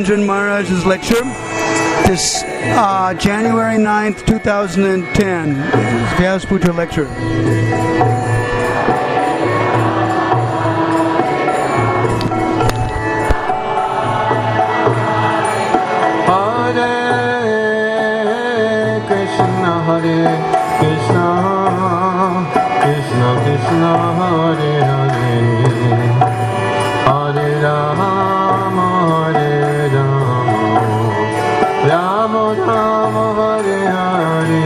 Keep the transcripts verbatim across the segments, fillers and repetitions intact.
Niranjan Maharaj's lecture. This uh, January ninth, two thousand ten. Vyasputra lecture. Hare Krishna, Krishna Krishna, Hare Hare, Hare Rama, Hare Rama, Rama Rama, Hare Hare.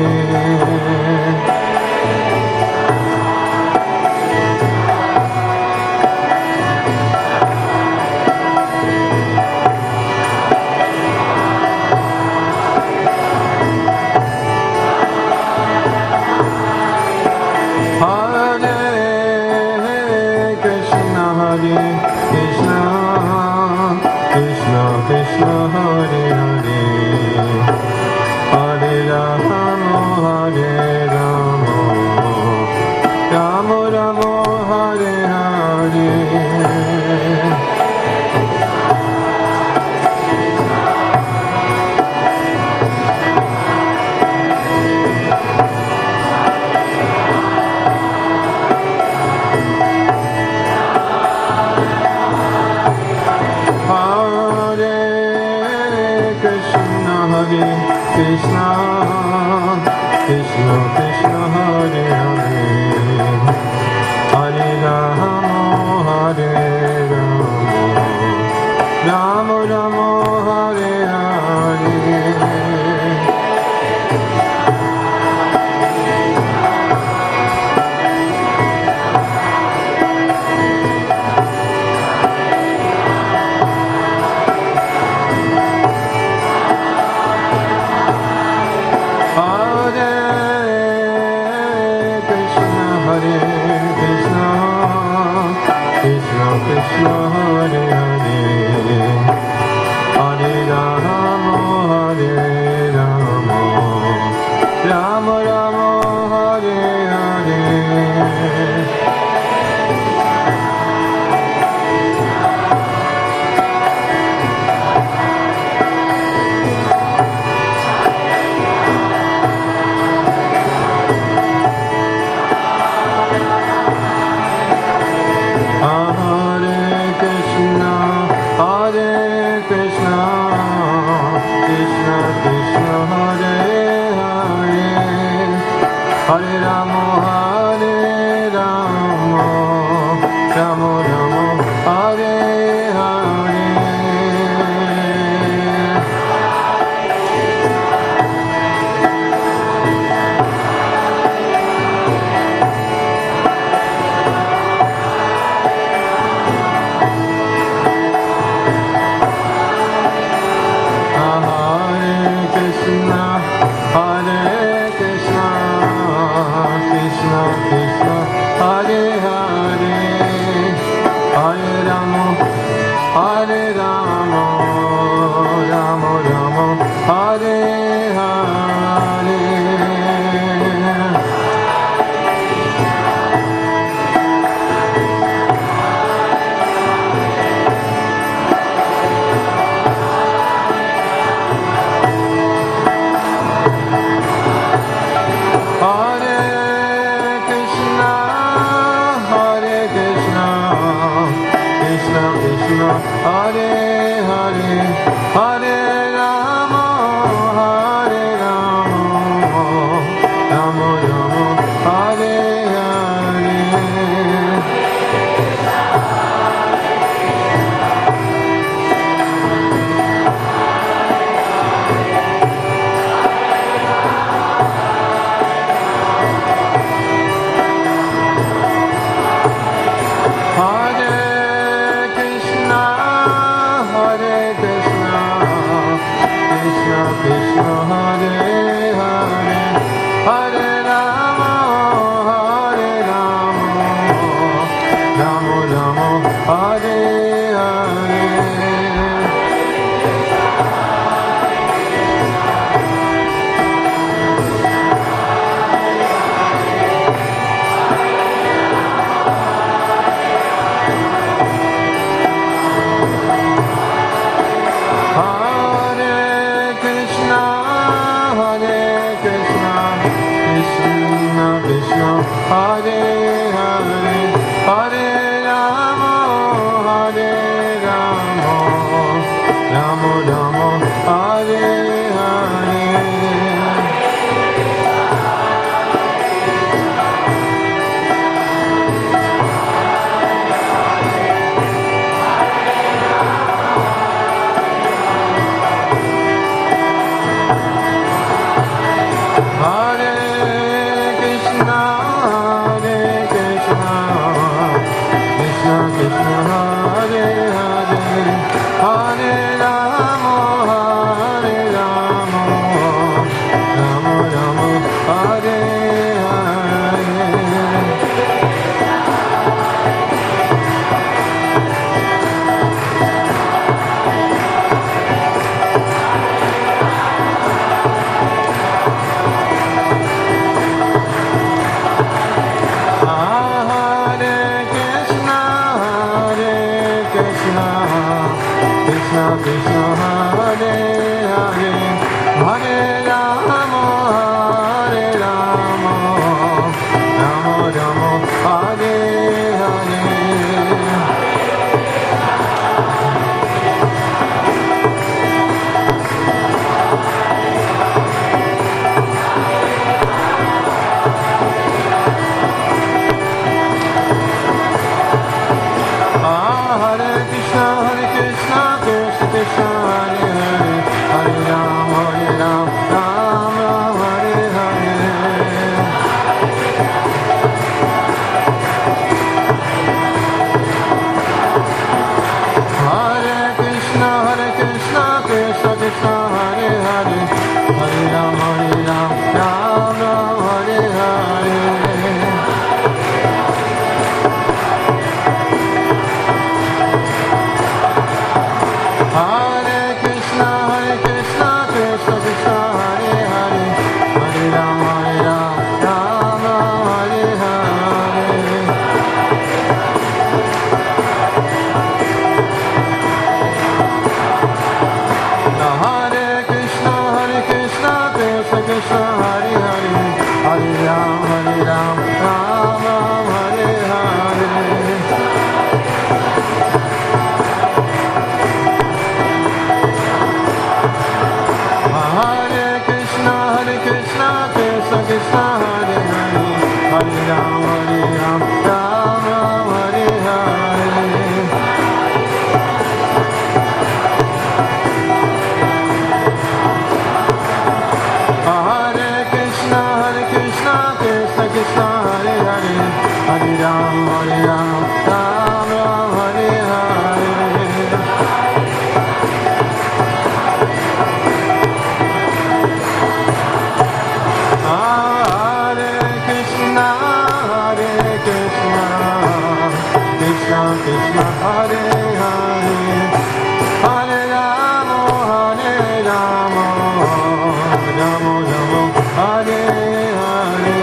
Hare Hare, Hare Rama, Hare Rama, Rama Rama, Hare Hare. Hare Krishna, Hare Krishna, Krishna Krishna, Hare Hare, Hare Rama, Hare Rama, Rama Rama, Hare Hare. Hare Krishna, Hare Krishna, Krishna Krishna, Hare Hare, Hare Rama, Hare Rama, Rama Rama, Hare Hare. Hare Krishna, Hare Krishna, Krishna Krishna, Hare Hare, Hare Rama, Hare Rama, Rama Rama, Hare Hare. Hare Krishna, Hare Krishna, Krishna Krishna, Hare Hare, Hare Rama, Hare Rama, Rama Rama, Hare Hare. Hare Krishna, Hare Krishna, Krishna Krishna, Hare Hare, Hare Rama, Hare Rama, Rama Rama, Hare Hare. Hare Krishna, Hare Krishna, Krishna Krishna, Hare Hare, Hare Rama, Hare Rama, Rama Rama, Hare Hare. Hare Krishna, Hare Krishna, Krishna Krishna, Hare Hare, Hare Rama, Hare Rama, Rama Rama, Hare Hare. Hare Krishna, Hare Krishna, Krishna Krishna, Hare Hare, Hare Rama, Hare Rama, Rama Rama, Hare Hare. Hare Krishna, Hare Krishna, Krishna Krishna, Hare Hare, Hare Rama, Hare Rama, Rama Rama, Hare Hare.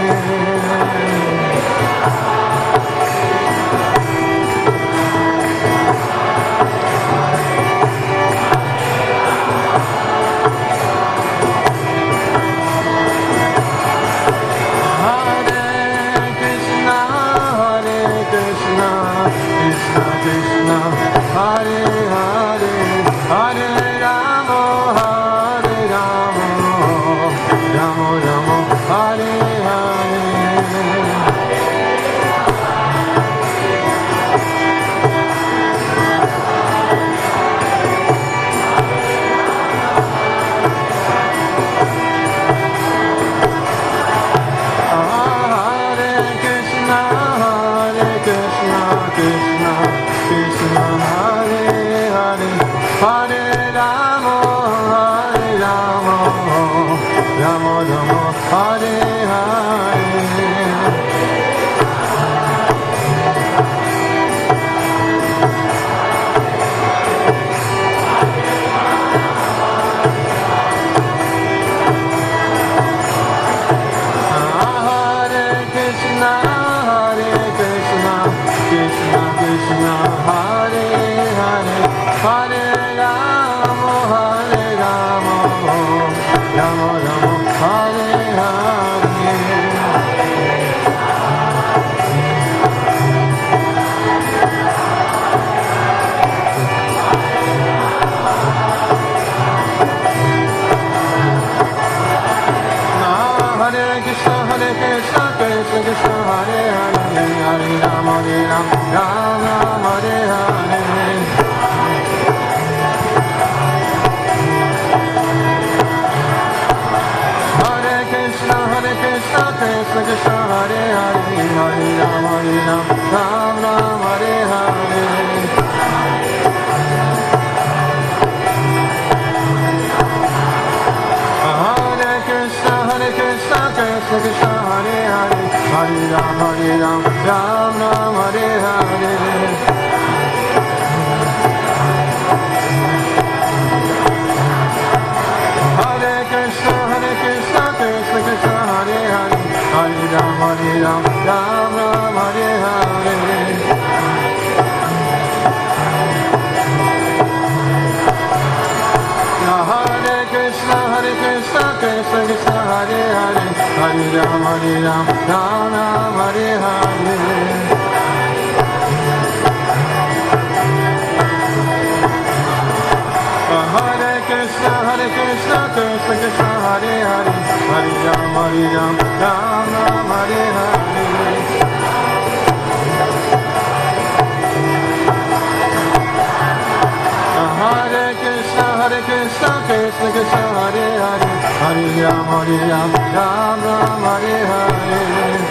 Hare Krishna, Hare Krishna, Krishna Krishna, Hare Hare, Hare Rama, Hare Rama, Rama Rama, Hare Hare. Hare Krishna, Hare Krishna, Krishna Krishna, Hare Hare, Hare Rama, Hare Rama, Rama Rama, Hare Hare. Hare Hare Krishna, Krishna Krishna, Hare Hare, Hare Ram, Hare Ram, Ram Ram, Hare Hare. Hare Krishna, Hare Krishna, Krishna Krishna, Hare Hare, Hare Ram, Hare Ram, Ram Ram, Hare Hare. Hare Krishna, Hare Krishna, Krishna Krishna, Hare Hare, Hare Ram, Hare Ram, Ram Ram, Hare Hare.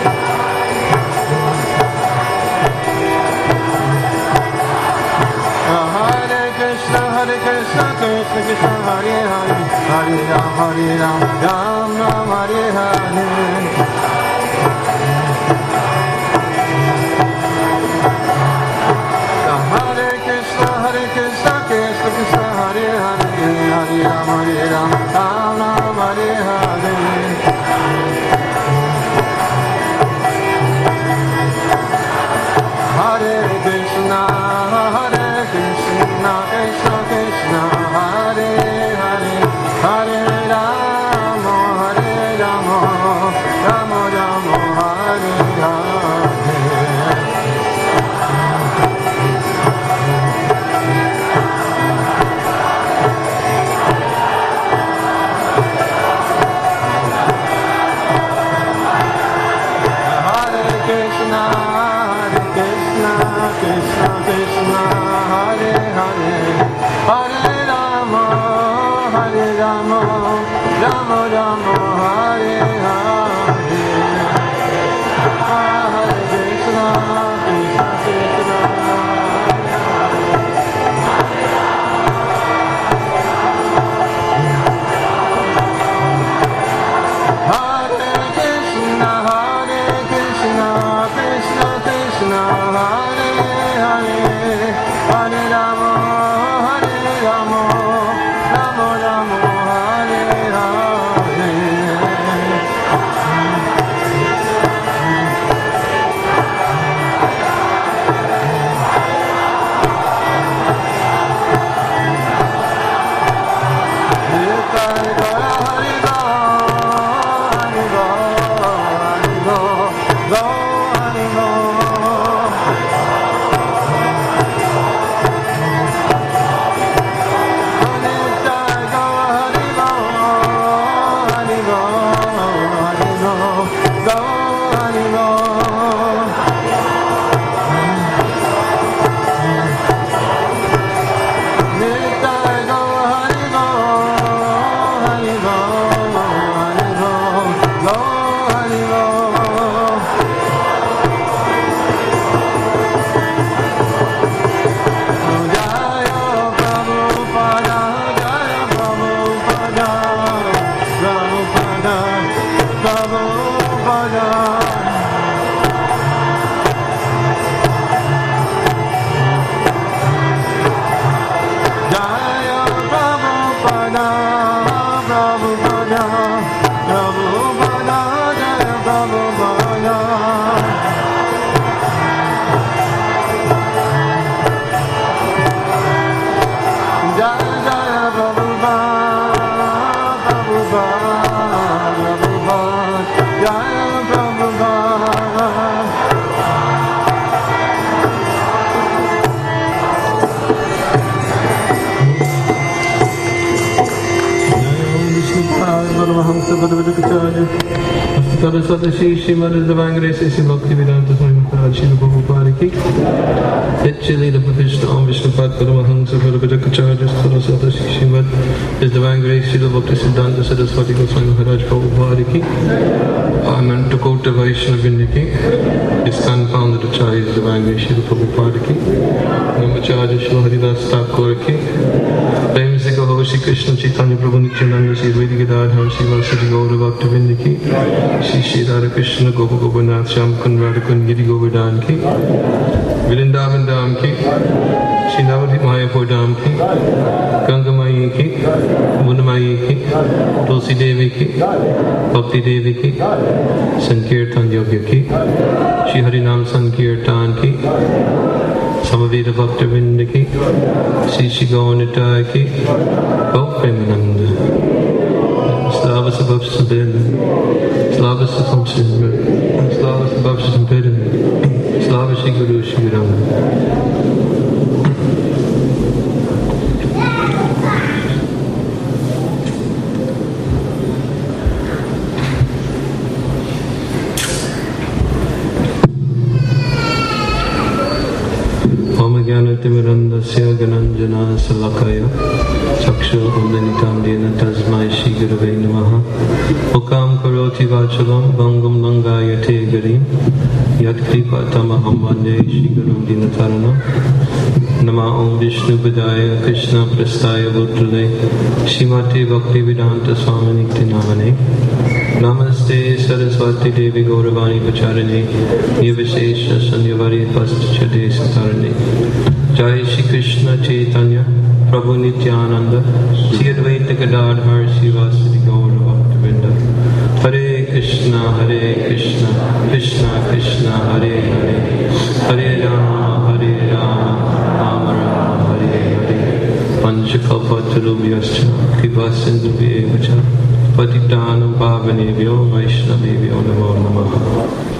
Hare Krishna, Hare Krishna, Krishna Krishna, Hare Hare, Hare Ram, Hare Ram, Ram Ram, Hare Hare. Hare Krishna, Hare Krishna, Krishna Krishna, Hare Hare, Hare Ram, Hare Ram, Ram Ram, Hare Hare. Hare Krishna, Hare Krishna, Krishna Krishna, Hare Hare, Hare Rama, Hare Rama, Rama Rama, Hare Hare. Krishna, Krishna, Krishna, Hare Hare, Hare Rama, Hare Rama, Rama Rama, Hare Hare. Hare Krishna, Krishna Krishna, Hare Krishna, Hare Krishna, Krishna Krishna, Hare Hare, Hare Rama, Hare Rama, Rama Rama, Hare Hare. Sadasi Srimad Divine Grace Sri Bhaktivedanta Swami Maharaj Srila Prabhupada ki Literally the Pratishta Om Vishnupad Paramahansa Parabhajakacharya Sthara Sadasi Srimad His Divine Grace Srila Bhakti Siddhanta Saraswati Goswami Maharaj Prabhupada ki Amen to Kota Vaishnava ki His son founded Acharya His Divine Grace Srila Prabhupada ki Namacharya Srila Haridas Thakur ki Prem Se Kaho Shri Krishna Chaitanya Prabhu Nityananda Shri Advaita Gadadhar Shri Vasadi Gaura Bhaktivinoda ki Shri Shri Radha Krishna Gopa Gopinath Shyam Kund Radha Kund Giri Govardhan ki Vrindavan Dham ki Shri Navadvip Mayapur Dham ki Ganga Mayi ki Muna Mayi ki Tulsi Devi ki Bhakti Devi ki Sankirtan Yogya ki Shri Harinam Sankirtan ki Samaveda Bhaktivinoda ki Shri Shri Gaunataya ki Gau Premananda Baptism Beden, Slava Satam Srimad, Slava Baptism Beden, Slava Shri Guru Shri Ram. Timirandasya Gananjana Salakaya Chakshu Umdanitam Dena Tasmai Shri Gurave Namaha Mukam Karoti Vachalam Bangam Langaya Te Garim Yat Kripa Tamaham Vande Shri Guru Dinatarana Nama Om Vishnu Vidaya Krishna Prastaya Bhutrale Shrimati Bhakti Vedanta Swami Nikti Namane Namaste Saraswati Devi Gauravani Pacharane Nivashesha Sanyavari Pastichade Satarane Jai Shri Krishna Chaitanya Prabhu Nityananda Shri Advaita Gadadhar Srivasadi Gaura Bhaktivinoda Hare Krishna Hare Krishna Krishna Krishna Hare Hare Hare Rama Hare Rama Rama Rama Hare Hare Panchakalpatarubhyascha Kripa Sindhubhyevacha Patitanam Pavanebhyo Vaishnavebhyo Namo Namaha.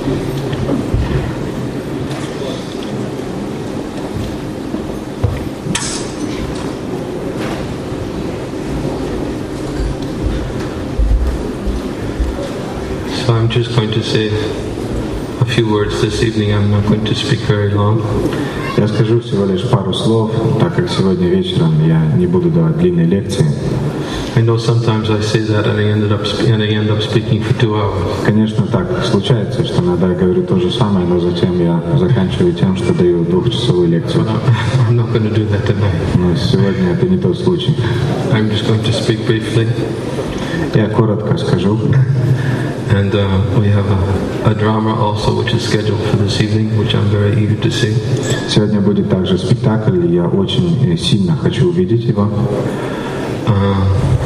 So I'm just going to say a few words this evening. I'm not going to speak very long. Я скажу всего лишь пару слов, так как сегодня вечером я не буду давать длинной лекции. I know sometimes I say that and I ended up and I end up speaking for two hours. Конечно, так случается, что иногда я говорю то же самое, но затем я заканчиваю тем, что даю двухчасовую лекцию. I'm not going to do that tonight. Но сегодня это не тот случай. I'm just going to speak briefly. Я коротко скажу. And uh, we have a, a drama also which is scheduled for this evening, which I'm very eager to see. Сегодня будет также спектакль, и я очень сильно хочу увидеть его. Uh,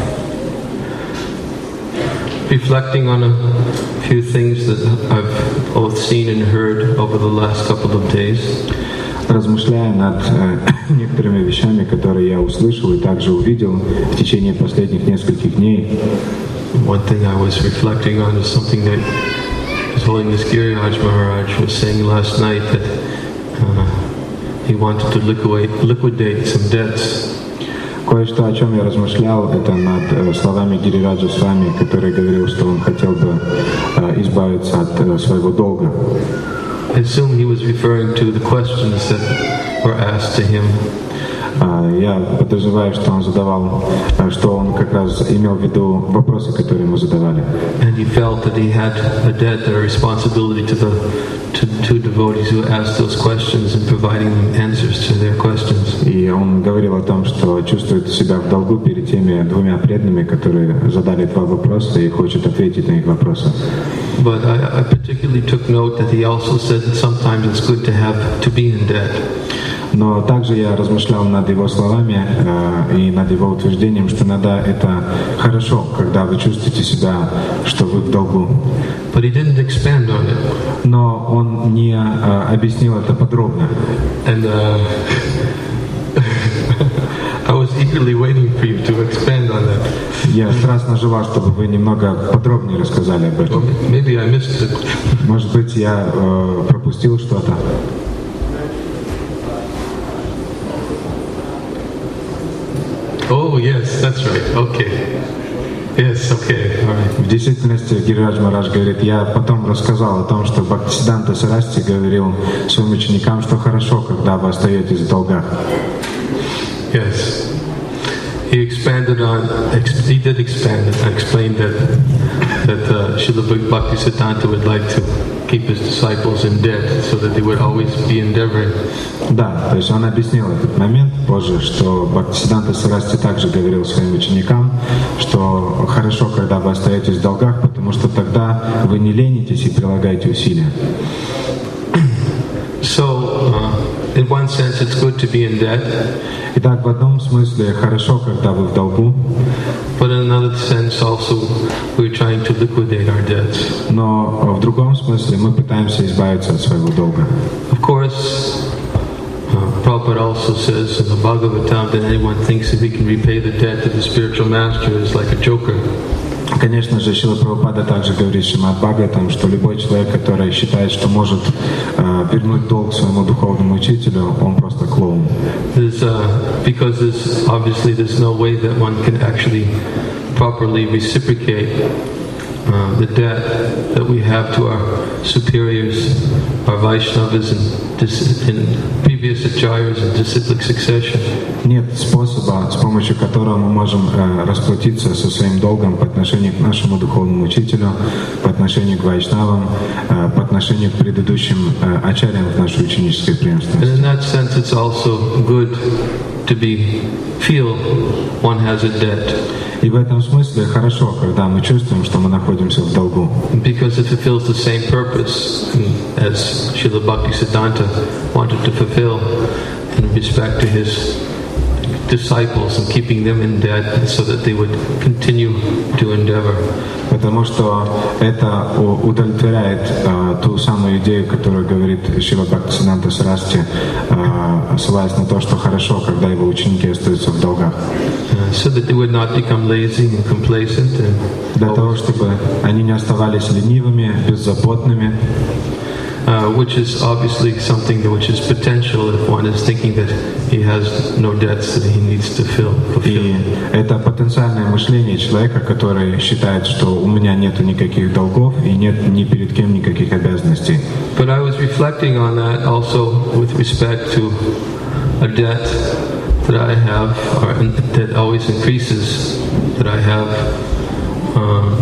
reflecting on a few things that I've both seen and heard over the last couple of days. Размышляя над э, некоторыми вещами, которые я услышал и также увидел в течение последних нескольких дней. One thing I was reflecting on is something that His Holiness Giriraj Maharaj was saying last night, that uh, he wanted to liquidate, liquidate some debts. Кое-что, о чем я размышлял, это над словами Гирираджа Свами, который говорил, что он хотел бы э, избавиться от э, своего долга. I assume he was referring to the questions that were asked to him. Я подозреваю, что он задавал, что он как раз имел в виду вопросы, которые ему задавали. And he felt that he had a debt or a responsibility to the to, to devotees who asked those questions and providing them answers to their questions. И он говорил о том, что чувствует себя в долгу перед теми двумя преданными, которые задали два вопроса и хочет ответить на их вопросы. But I, I particularly took note that he also said that sometimes it's good to have to be in debt. Но также я размышлял над его словами э, и над его утверждением, что иногда это хорошо, когда вы чувствуете себя, что вы в долгу. But he didn't expand on it. Но он не э, объяснил это подробно. And uh, I was eagerly waiting for you to expand on that. Я страстно желал, чтобы вы немного подробнее рассказали об этом. Well, maybe I missed it. Может быть, я э, пропустил что-то. Oh, yes, that's right. Okay. Yes, okay. All right. В действительности, Гирирадж Махарадж говорит, я потом рассказал о том, что Бхактисиддханта Сарасвати говорил своим ученикам, что хорошо, когда вы остаетесь в долгах. Yes. He expanded on, he did expand it. I explained that that uh, Srila Bhaktisiddhanta would like to keep his disciples in debt so that they would always be endeavoring. Да, то есть он объяснил этот момент позже, что Бхактисиддханта Сарасвати также говорил своим ученикам, что хорошо, когда вы остаетесь в долгах, потому что тогда вы не ленитесь и прилагаете усилия. So, uh, in one sense, it's good to be in debt. Итак, в одном смысле хорошо, когда вы в долгу. But in another sense, also, we're trying to liquidate our debts. Но в другом смысле мы пытаемся избавиться от своего долга. Of course, uh, Prabhupada also says in the Bhagavatam that anyone thinks that he can repay the debt of the spiritual master is like a joker. Конечно же, Шрила Прабхупада также говорит в Шримад Бхагаватам, что любой человек, который считает, что может э, вернуть долг своему духовному учителю, он просто клоун. There's, uh, because there's obviously there's no way that one can actually properly reciprocate uh, the debt that we have to our superiors, our Vaishnavas and dis- in previous acharyas in disciplic succession. Нет способа, с помощью которого мы можем э, расплатиться со своим долгом по отношению к нашему духовному учителю, по отношению к вайшнавам, э, по отношению к предыдущим э, ачарьям в нашей ученической And преемственности. in that sense, it's also good to be feel one has a debt, И в этом смысле хорошо, когда мы чувствуем, что мы находимся в долгу. because it fulfills the same purpose as Srila Bhaktisiddhanta wanted to fulfill in respect to his disciples and keeping them in debt so that they would continue to endeavor. Потому что это у- удовлетворяет э, ту самую идею, которую говорит Шрила Бхактисиддханта Сарасвати, э, ссылаясь на то, что хорошо, когда его ученики остаются в долгах. Uh, so that they would not become lazy and complacent and Для того, чтобы они не оставались ленивыми, беззаботными, uh, which is obviously something that which is potential if one is thinking that he has no debts that he needs to fill, fulfill. И это потенциальное мышление человека, который считает, что у меня нету никаких долгов и нет ни перед кем никаких обязанностей. But I was reflecting on that also with respect to a debt that I have, or that always increases, that I have um,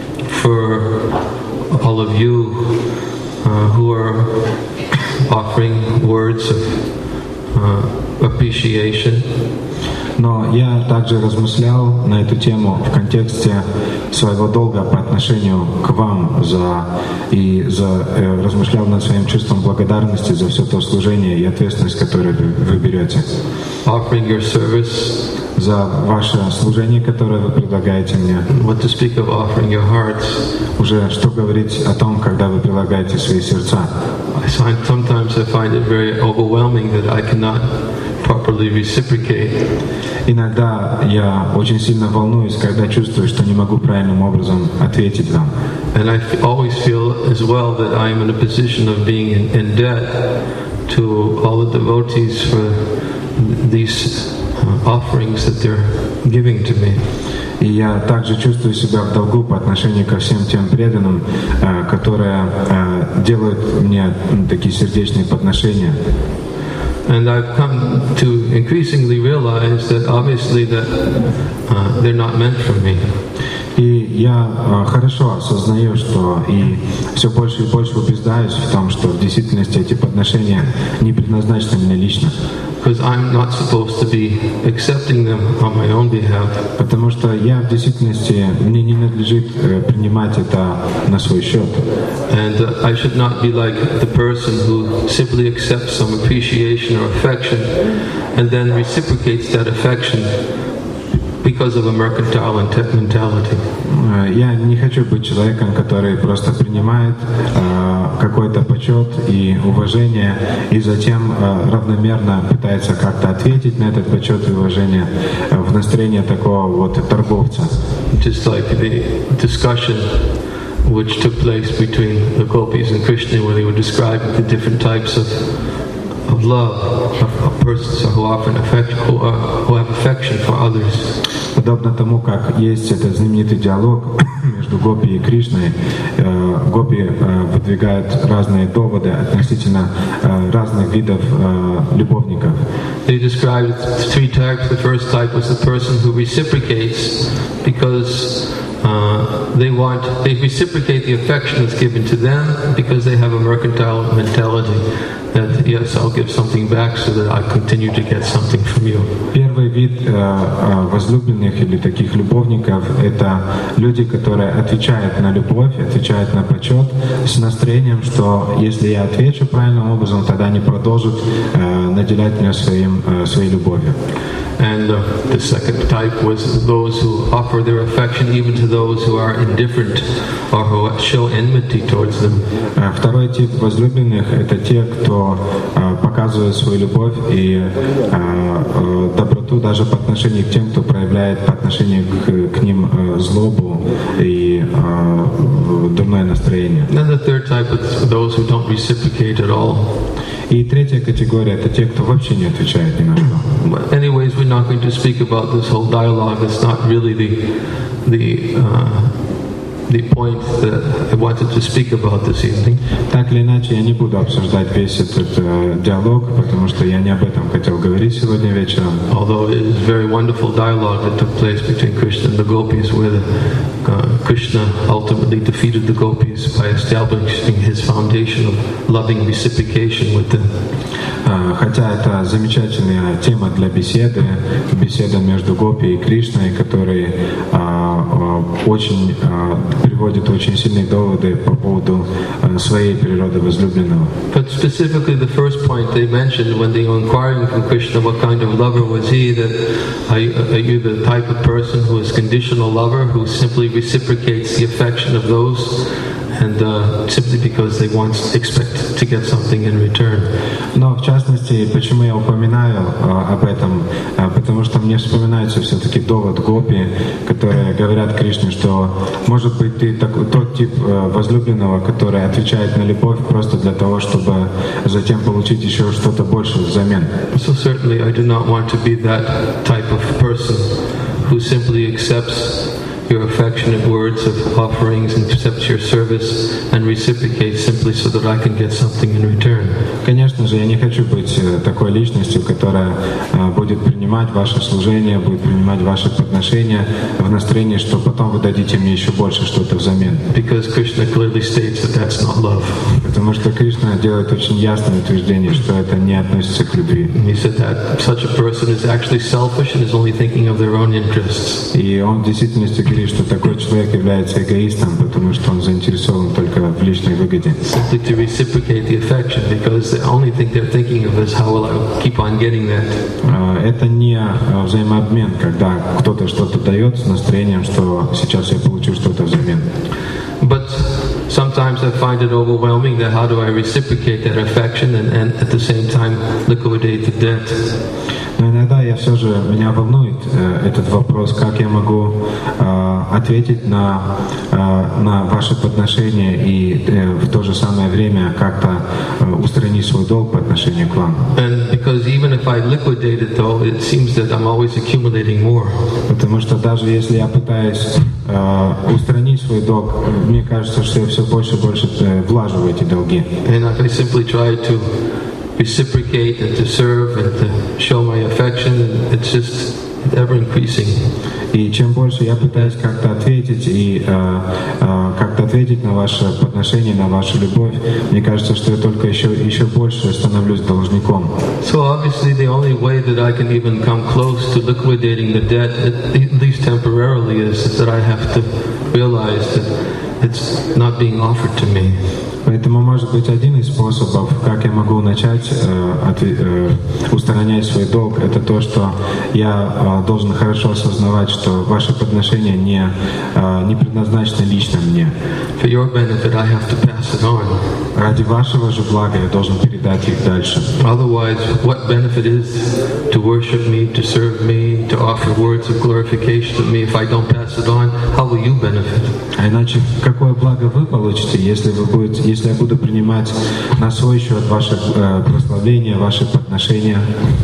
for all of you uh, who are offering words of uh, appreciation. Но я также размышлял на эту тему в контексте своего долга по отношению к вам за и за э, размышлял над своим чувством благодарности за все то служение и ответственность, которую вы, вы берете, Offering your service, за ваше служение, которое вы предлагаете мне. what to speak of offering your hearts. Уже что говорить о том, когда вы прилагаете свои сердца. I find, sometimes I find it very overwhelming that I cannot properly reciprocate. Иногда я очень сильно волнуюсь, когда чувствую, что не могу правильным образом ответить вам. And I f- always feel as well that I am in a position of being in, in debt to all the devotees for these uh, offerings that they're giving to me. И я также чувствую себя в долгу по отношению ко всем тем преданным, э, которые э, делают мне такие сердечные подношения. And I've come to increasingly realize that obviously that uh, they're not meant for me. И я э, хорошо осознаю, что и все больше и больше убеждаюсь в том, что в действительности эти подношения не предназначены мне лично. Because I'm not supposed to be accepting them on my own behalf. Потому что я в действительности, мне не надлежит э, принимать это на свой счет. And uh, I should not be like the person who simply accepts some appreciation or affection and then reciprocates that affection because of a mercantile inte- mentality. Э, Я не хочу быть человеком, который просто принимает э, какой-то почет и уважение, и затем э, равномерно пытается как-то ответить на этот почет и уважение э, в настроении такого вот торговца. Just like the discussion which took place between the gopis and Krishna where they were describing the different types of of love of, of persons who often affect who, uh, who have affection for others. Подобно тому, как есть этот знаменитый диалог между Гопи и Кришной, э, Гопи э, выдвигают разные доводы относительно э, разных видов э, любовников. They described three types. The first type was the person who reciprocates because uh, they want, they reciprocate the affection that's given to them because they have a mercantile mentality that, yes, I'll give something back so that I continue to get something from you. Первый вид э, э, возлюбленных или таких любовников — это люди, которые отвечают на любовь, отвечают на почет с настроением, что если я отвечу правильным образом, тогда они продолжат э, наделять меня своим, э, своей любовью. And uh, the second type was those who offer their affection even to those who are indifferent or who show enmity towards them. Второй тип возлюбленных — это те, кто показывает свою любовь и доброту даже по отношению к тем, кто проявляет по отношению к, к ним злобу и дурное настроение. And the third type is those who don't reciprocate at all. И третья категория — это те, кто вообще не отвечает ни на что. But anyways, we're not going to speak about this whole dialogue. It's not really the the uh, the point that I wanted to speak about this evening. Так или иначе, я не буду обсуждать весь этот э, диалог, потому что я не об этом хотел говорить сегодня вечером. Although it is a very wonderful dialogue that took place between Krishna and the gopis, where the, uh, Krishna ultimately defeated the gopis by establishing his foundation of loving reciprocation with them. Хотя это замечательная тема для беседы, беседа между Гопи и Кришной, который а, очень а, приводит очень сильные доводы по поводу а, своей природы возлюбленного. But specifically, the first point they mentioned when they were inquiring from Krishna what kind of lover was he, that are you, are you the type of person who is conditional lover, who simply reciprocates the affection of those and uh, simply because they want expect to get something in return. Но в частности, почему я упоминаю а, об этом, а, потому что мне вспоминается все-таки довод Гопи, которые говорят Кришне, что может быть ты такой, тот тип а, возлюбленного, который отвечает на любовь просто для того, чтобы затем получить еще что-то больше взамен. So certainly I do not want to be that type of person who simply accepts your affectionate words of offerings and accepts your service and reciprocates simply so that I can get something in return. Конечно же, я не хочу быть такой личностью, которая будет принимать ваше служение, будет принимать ваши подношения в настроении, что потом вы дадите мне еще больше что-то взамен. Because Krishna clearly states that that's not love. Потому что Кришна делает очень ясное утверждение, что это не относится к любви. He said that such a person is actually selfish and is only thinking of their own interests. И он в действительности говорит, что такой человек является эгоистом, потому что он заинтересован только в личной выгоде. Simply to reciprocate the affection, because the only thing they're thinking of is how will I keep on getting that. Это не взаимообмен, когда кто-то что-то дает с настроением, что сейчас я получу что-то взамен. But sometimes I find it overwhelming that how do I reciprocate that affection and, and at the same time liquidate the debt. Но иногда я все же, меня волнует э, этот вопрос, как я могу э, ответить на, э, на ваши подношения и э, в то же самое время как-то э, устранить свой долг по отношению к вам. And because even if I liquidate it though, it seems that I'm always accumulating more. Потому что даже если я пытаюсь э, устранить свой долг, мне кажется, что я все больше и больше э, влажу в эти долги. And if I simply try to reciprocate and to serve and to show my affection, it's just ever increasing. И чем больше я пытаюсь как-то ответить и э, э, как-то ответить на ваше подношение, на вашу любовь, мне кажется, что я только еще еще больше становлюсь должником. So obviously, the only way that I can even come close to liquidating the debt, at least temporarily, is that I have to realize that it's not being offered to me. Поэтому, может быть, один из способов, как я могу начать э, от, э, устранять свой долг, это то, что я э, должен хорошо осознавать, что ваши подношения не, э, не предназначены лично мне. For your benefit, I have to pass it on. Ради вашего же блага я должен передать их дальше. Otherwise, what benefit is to worship me, to serve me, to offer words of glorification to me? If I don't pass it on, how will you benefit? А иначе, какое благо вы получите, если вы будете, если я буду принимать на свой счет ваше э, прославление, ваши подношения?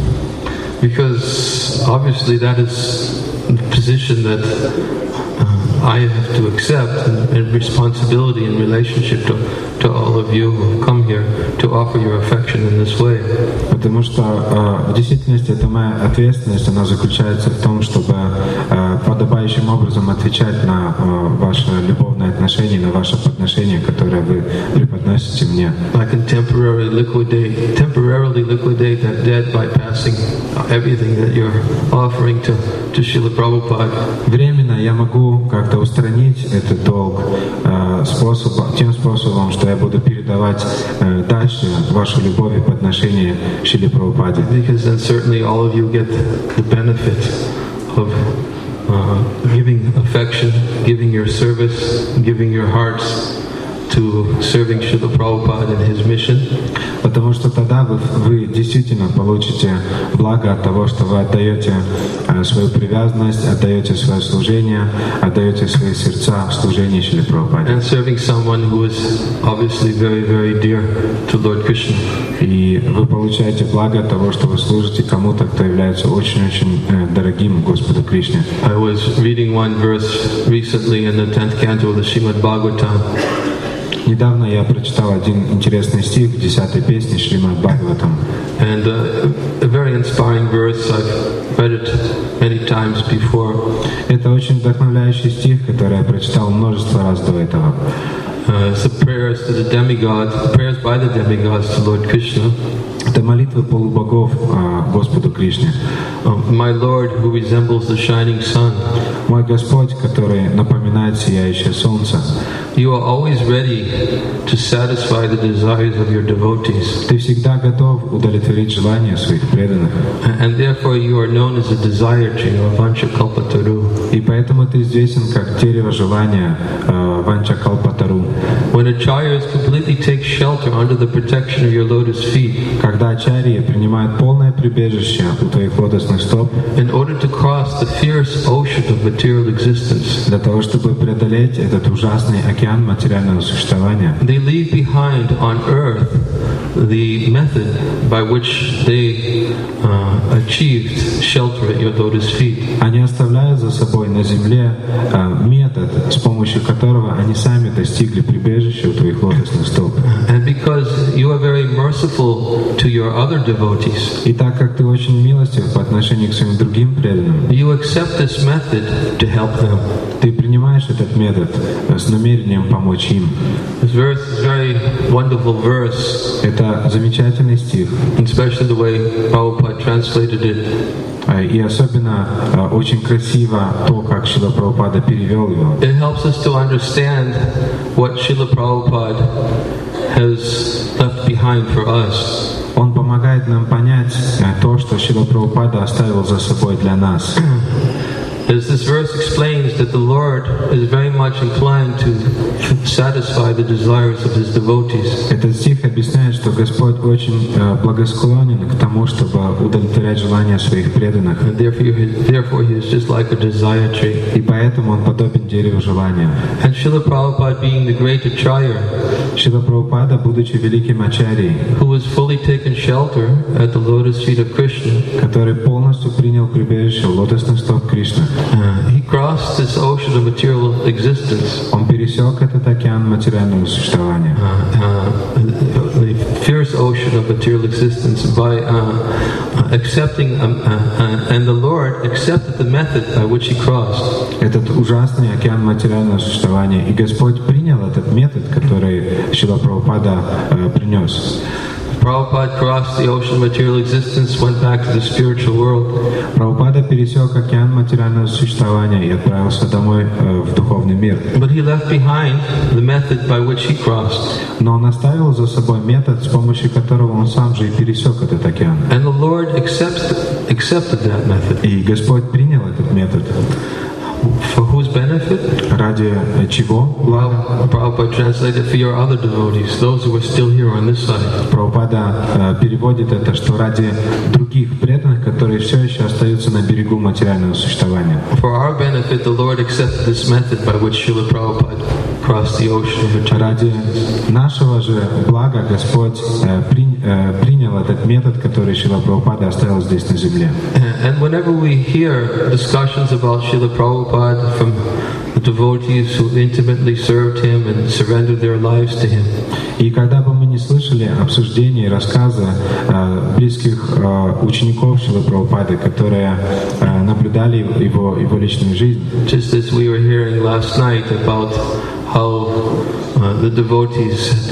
Because obviously that is the position that uh, I have to accept and, and responsibility in relationship to, to all of you who have come here to offer your affection in this way. Потому что э, в действительности это моя ответственность, она заключается в том, чтобы э, подобающим образом отвечать на э, ваши любовные отношения, на ваше подношение, которое вы преподносите мне. I can temporarily liquidate, temporarily liquidate that debt by passing everything that you're offering to, to Srila Prabhupada. Временно я могу как-то устранить этот долг э, способом, тем способом, что я буду передавать э, дальше вашу любовь и подношение Шриле Прабхупаде. Because then certainly all of you get the benefit of uh, giving affection, giving your service, giving your hearts to serving Srila Prabhupada and his mission. Потому что тогда вы, вы действительно получите благо от того, что вы отдаете э, свою привязанность, отдаете свое служение, отдаете свои сердца в служении Шриле Прабхупаде. And serving someone who is obviously very, very dear to Lord Krishna. И вы получаете благо от того, что вы служите кому-то, кто является очень-очень э, дорогим Господу Кришне. I was reading one verse recently in the tenth canto of the Srimad Bhagavatam. Недавно я прочитал один интересный стих в десятой песне Шримад Бхагаватам. And uh, a very inspiring verse. I've read it many times before. Это очень вдохновляющий стих, который я прочитал множество раз до этого. Uh, it's the prayers to the demigods, the prayers by the demigods to Lord Krishna. Это молитвы полубогов э, Господу Кришне. Uh, my Lord, who resembles the shining sun. Мой Господь, который напоминает сияющее солнце. You are always ready to satisfy the desires of your devotees. Ты всегда готов удовлетворить желания своих преданных. And therefore you are known as a desire tree or Vanchakalpataru. И поэтому ты известен как дерево желания э, Ванчакалпатару. When acharyas completely take shelter under the protection of your lotus feet, когда ачарьи принимают полное прибежище у твоих лотосных стоп, in order to cross the fierce ocean of material existence, для того, чтобы преодолеть этот ужасный океан материального существования, they leave behind on earth the method by which they uh, achieved shelter at your lotus feet. Они оставляют за собой на земле э, метод, с помощью которого они сами достигли прибежища у твоих лотосных стоп. And because you are very merciful to your other devotees, и так как ты очень милостив по отношению к своим другим преданным, you accept this method to help them. Ты принимаешь этот метод с намерением помочь им. This verse is a very wonderful verse. Это замечательный стих. Especially the way Prabhupada translated it. И особенно очень красиво то, как Шрила Прабхупада перевел его. It helps us to understand what Srila Prabhupada has left behind for us. Он помогает нам понять то, что Шрила Прабхупада оставил за собой для нас. As this verse explains that the Lord is very much inclined to satisfy the desires of His devotees. Этот стих объясняет, что Господь очень благосклонен к тому, чтобы удовлетворять желания своих преданных. And therefore, therefore He is just like a desire tree. И поэтому Он подобен дереву желания. And Srila Prabhupada, being the great acharya, Шрила Прабхупада, будучи великим ачарьей, who has fully taken shelter at the lotus feet of Krishna, который полностью принял прибежище у лотосных стоп Кришны. Uh, he crossed this ocean of material existence. Он пересек этот океан материального существования. Uh, uh, the fierce ocean of material existence by uh, uh, accepting, um, uh, uh, and the Lord accepted the method by which he crossed. Этот ужасный океан материального существования, и Господь принял этот метод, который Шрила Прабхупада э, принес. Prabhupada crossed the ocean of material existence, went back to the spiritual world. Прабхупада пересек океан материального существования и отправился домой э, в духовный мир. But he left behind the method by which he crossed. Но он оставил за собой метод, с помощью которого он сам же и пересек этот океан. And the Lord accepts, accepted that method. И Господь принял этот метод. For whose benefit? Ради чего? Well, Prabhupada translated for your other devotees, those who are still here on this side. Прабхупада э, переводит это, что ради других преданных, которые все еще остаются на берегу материального существования. For our benefit, the Lord accepted this method by which Srila Prabhupada crossed the ocean of eternity. Ради нашего же блага Господь э, при, э, принял этот метод, который Шрила Прабхупада оставил здесь на земле. And whenever we hear discussions about Srila Prabhupada from the devotees who intimately served him and surrendered their lives to him, и когда бы мы не слышали обсуждения и рассказы э, близких э, учеников Шрилы Прабхупады, которые э, наблюдали его, его личную жизнь, just as we were hearing last night about how uh, the devotees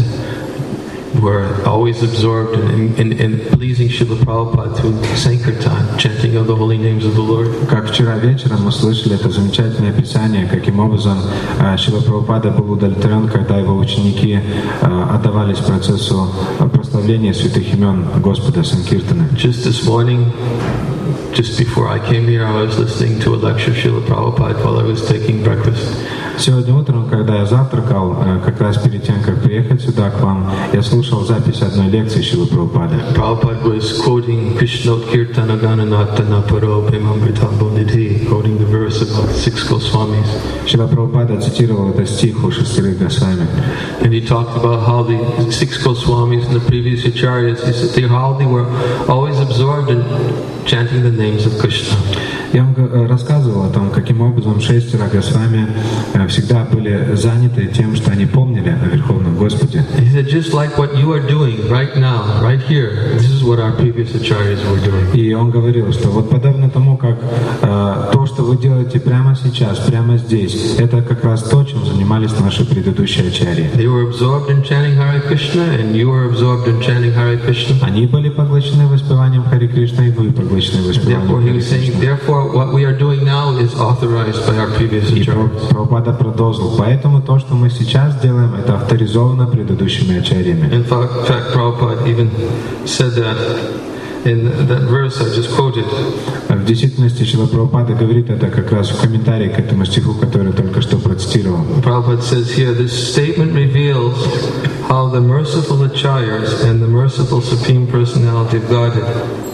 were always absorbed in, in, in pleasing Srila Prabhupada through Sankirtan, chanting of the holy names of the Lord. Как вчера вечером мы слышали это замечательное описание, каким образом Шрила Прабхупада был удовлетворен, когда его ученики отдавались процессу прославления святых имен Господа Санкиртаны. Just this morning, just before I came here, I was listening to a lecture of Srila Prabhupada while I was taking breakfast. Сегодня утром, когда я завтракал, как раз перед тем, как приехать сюда к вам, я слушал запись одной лекции Шрилы Прабхупады. Prabhupada was quoting Krishna Kirtana Gananatana Paro Premamritam Bondidhi, quoting the verse about six Goswamis. Шрила Прабхупада цитировал этот стих у шестерых Госвами. And he talked about how the six Goswamis and the previous acharyas, he said they, how they were always absorbed in chanting the names of Krishna. Я вам рассказывал о том, каким образом шестеро Госвами всегда были заняты тем, что они помнили о Верховном Господе. He said, just like what you are doing right now, right here, this is what our previous acharyas were doing. И он говорил, что вот подобно тому, как э, то, что вы делаете прямо сейчас, прямо здесь, это как раз то, чем занимались наши предыдущие ачарьи. They were absorbed in chanting Hare Krishna, and you were absorbed in chanting Hare Krishna. Они были поглощены воспеванием Харе Кришна, и вы поглощены воспеванием Therefore, he Харе was saying, Кришна. therefore, what we are doing now is authorized by our previous И acharyas. Прабхупада продолжил. Поэтому то, что мы сейчас делаем, это авторизовано предыдущими ачарьями. In fact, in fact, Prabhupada even said that in that verse I just quoted. В действительности Шрила Прабхупада говорит это как раз в комментарии к этому стиху, который я только что процитировал. Prabhupada says here, this statement reveals how the merciful acharyas and the merciful Supreme Personality of Godhead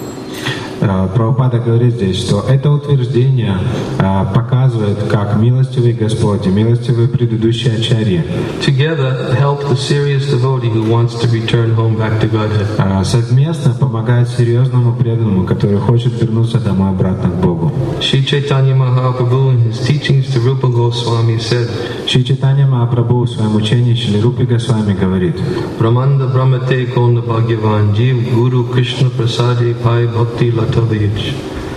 Прабхупада говорит здесь, что это утверждение а, показывает, как милостивый Господь и милостивые предыдущие ачарьи together help the serious devotee who wants to return home back to Godhead. а, совместно помогают серьезному преданному, который хочет вернуться домой обратно к Богу. Shri Chaitanya Mahaprabhu in his teachings to Rupa Goswami said, Шри Чайтанья Махапрабху в своем учении Шри Рупи Госвами говорит: Brahmanda Brahmate Konda Bhagyavan Jeev Guru Krishna Prasade Pai Bhakti Lata Vij.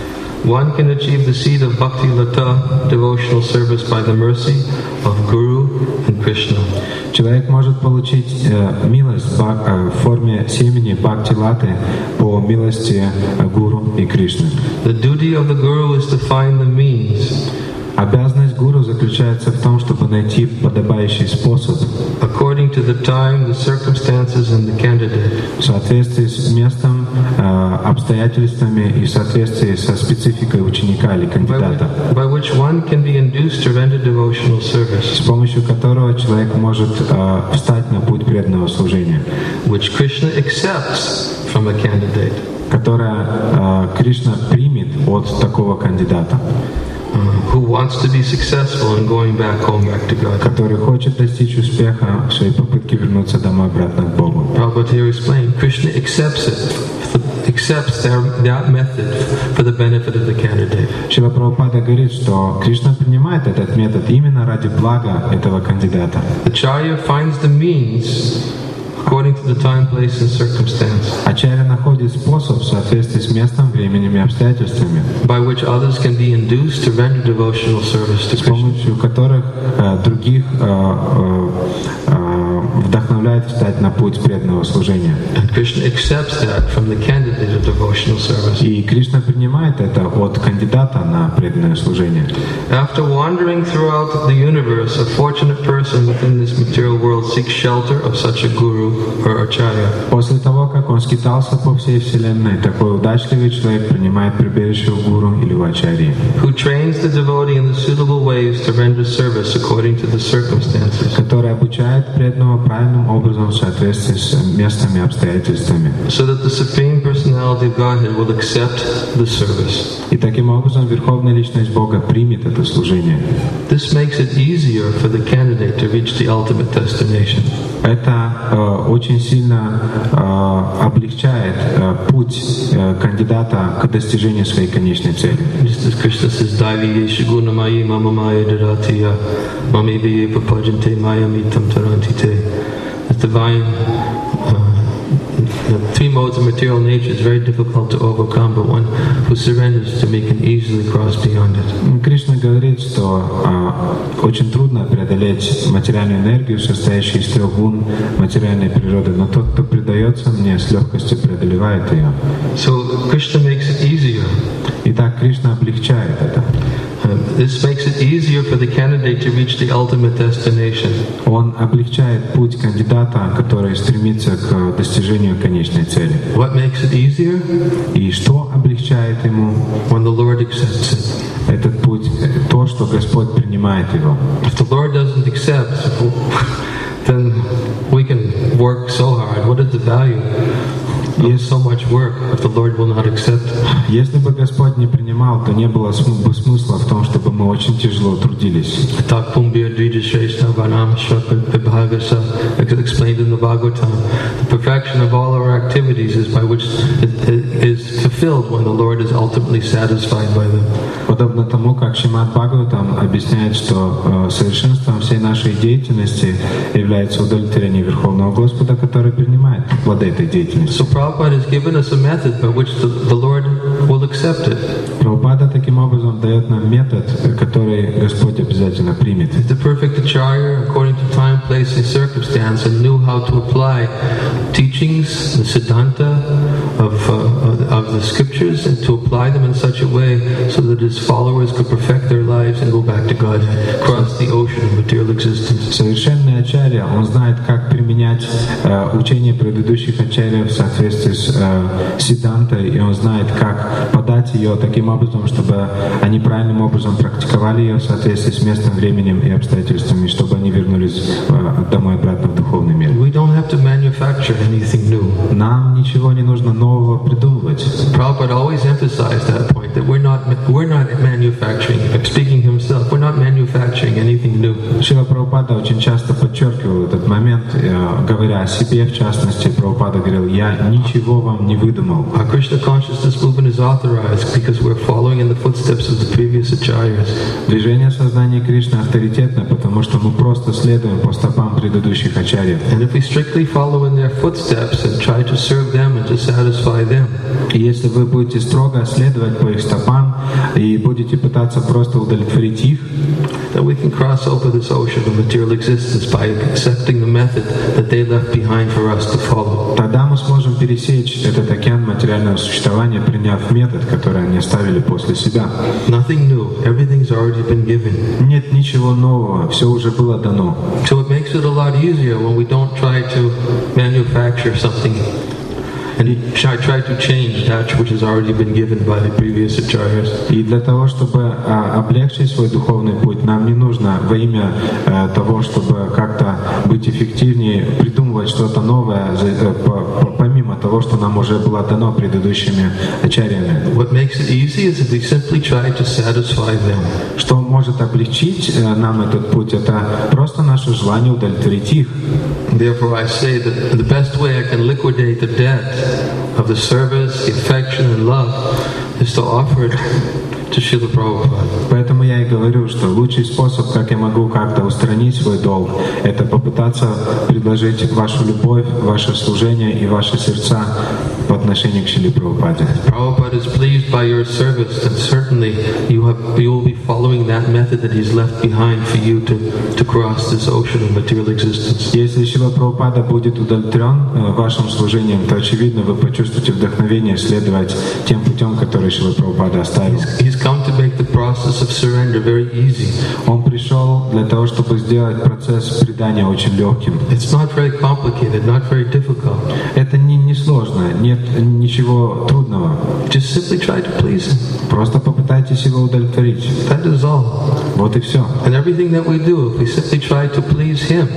One can achieve the seed of Bhakti Lata, devotional service, by the mercy of Guru and Krishna. Человек может получить э, милость бак, э, в форме семени Бхакти Латы по милости э, Гуру и Кришны. The duty of the Guru is to find the means Обязанность гуру заключается в том, чтобы найти подобающий способ according to the time, the circumstances, and the candidate. в соответствии с местом, э, обстоятельствами и в соответствии со спецификой ученика или By, кандидата, which, by which one can be induced to render devotional service, с помощью которого человек может э, встать на путь преданного служения, which Krishna accepts from a candidate, которое э, Кришна примет от такого кандидата, uh, who wants to be successful in going back home, back to God. который хочет достичь успеха в своей попытке вернуться домой обратно к Богу. Prabhupada here explained, Krishna accepts it, accepts their, that method for the benefit of the candidate. Шрила Прабхупада говорит, что Кришна принимает этот метод именно ради блага этого кандидата. The Acharya finds the means according to the time, place, and circumstance, Ачарья находит способ в соответствии с местом, временем и обстоятельствами, by which others can be induced to render devotional service to с Krishna. помощью которых э, других э, э, э, вдохновляет встать на путь преданного служения. And Krishna accepts that from the candidate of devotional service. И Кришна принимает это от кандидата на преданное служение. After wandering throughout the universe, a fortunate person within this material world seeks shelter of such a guru or acharya. После того, как он скитался по всей Вселенной, такой удачливый человек принимает прибежище у гуру или у ачарьи, Who trains the devotee in the suitable ways to render service according to the circumstances, который обучает преданного правильным образом в соответствии с местом и обстоятельствами. so that the Supreme Personality of Godhead will accept the service. И таким образом Верховная Личность Бога примет это служение. This makes it easier for the candidate to reach the ultimate destination. Это э, очень сильно э, облегчает э, путь э, кандидата к достижению своей конечной цели. Just as Krishna says, Daivi yesha gunamayi mama maya dharatiya mami viye papajante maya mitam tarantite. The divine, uh, the three modes of material nature is very difficult to overcome, but one who surrenders to me can easily cross beyond it. Кришна говорит, что э, очень трудно преодолеть материальную энергию, состоящую из трех гун материальной природы, но тот, кто предается мне, с легкостью преодолевает ее. So Krishna makes it easier. Итак, Кришна облегчает это. Uh, This makes it easier for the candidate to reach the ultimate destination. Он облегчает путь кандидата, который стремится к достижению конечной цели. What makes it easier? И что облегчает ему? When the Lord accepts it. Этот путь — то, что Господь принимает его. If the Lord doesn't accept, then we can work so hard. What is the value? There's so much work if the Lord will not accept. Если бы Господь не принимал, то не было бы смысла в том, чтобы мы очень тяжело трудились. Explained in the Bhagavatam, the perfection of all our activities is by which it is fulfilled when the Lord is ultimately satisfied by them. Подобно тому, как Шримад Бхагаватам объясняет, что совершенством всей нашей деятельности является удовлетворение Верховного Господа, который принимает плоды этой деятельности. Prabhupada has given us a method by which the, the Lord will accept it. Прабхупада таким образом дает нам метод, который Господь обязательно примет. The perfect acharya, according to time, place, and circumstance, and knew how to apply teachings, the siddhanta of uh, of the scriptures, and to apply them in such a way so that his followers could perfect their lives and go back to God, cross the ocean of material existence. Совершенный ачарья, он знает, как применять uh, учение предыдущих ачарьев в соответствии с uh, сиддхантой, и он знает, как подать ее таким образом, чтобы они правильным образом практиковали ее в соответствии с местом, временем и обстоятельствами, чтобы они вернулись uh, домой обратно в духовный мир. We don't have to manufacture anything new. Нам ничего не нужно нового придумывать. Prabhupada always emphasized that point, that we're not we're not manufacturing. Speaking himself, we're not manufacturing anything new. Шрила Прабхупада очень часто подчеркивал этот момент, говоря о себе, в частности, Прабхупада говорил: я ничего вам не выдумал. Our Krishna consciousness movement is authorized because we're following in the footsteps of the previous acharyas. Движение сознания Кришны авторитетно, потому что мы просто следуем по стопам предыдущих ачарьев. And if we strictly follow in their footsteps and try to serve them and to satisfy them, и если вы будете строго следовать по их стопам и будете пытаться просто удовлетворить их, then we can cross over this ocean of material existence by accepting the method that they left behind for us to follow. Тогда мы сможем пересечь этот океан материального существования, приняв метод, который они оставили после себя. Nothing new. Everything's already been given. Нет ничего нового, все уже было дано. So it makes it a lot easier when we don't try to manufacture something and try, try to change that which has already been given by the previous acharyas. И для того, чтобы а, облегчить свой духовный путь, нам не нужно во имя а, того, чтобы как-то быть эффективнее, придумывать что-то новое, за, по, по, помимо того, что нам уже было дано предыдущими ачарьями. What makes it easy is if we simply try to satisfy them. Что может облегчить а, нам этот путь, это просто наше желание удовлетворить их. Therefore, I say that the best way I can liquidate the debt of the service, the affection and love is to offer it to Srila Prabhupada. Поэтому я и говорю, что лучший способ, как я могу как-то устранить свой долг, это попытаться предложить вашу любовь, ваше служение и ваши сердца по отношению к Шриле Прабхупаде. Prabhupada is pleased by your service, and certainly you have you will be following that method that he's left behind for you to to cross this ocean of material existence. Если Шрила Прабхупада будет удовлетворен вашим служением, то очевидно вы почувствуете вдохновение следовать тем путем, который Шрила Прабхупада оставил. He's come to make the process of surrender very easy. Он пришел для того, чтобы сделать процесс предания очень легким. It's not very complicated, not very difficult. Это не несложно, нет ничего трудного. Just simply try to please him. Просто попытайтесь его удовлетворить. That is all. Вот и все. And everything that we do, if we simply try to please him.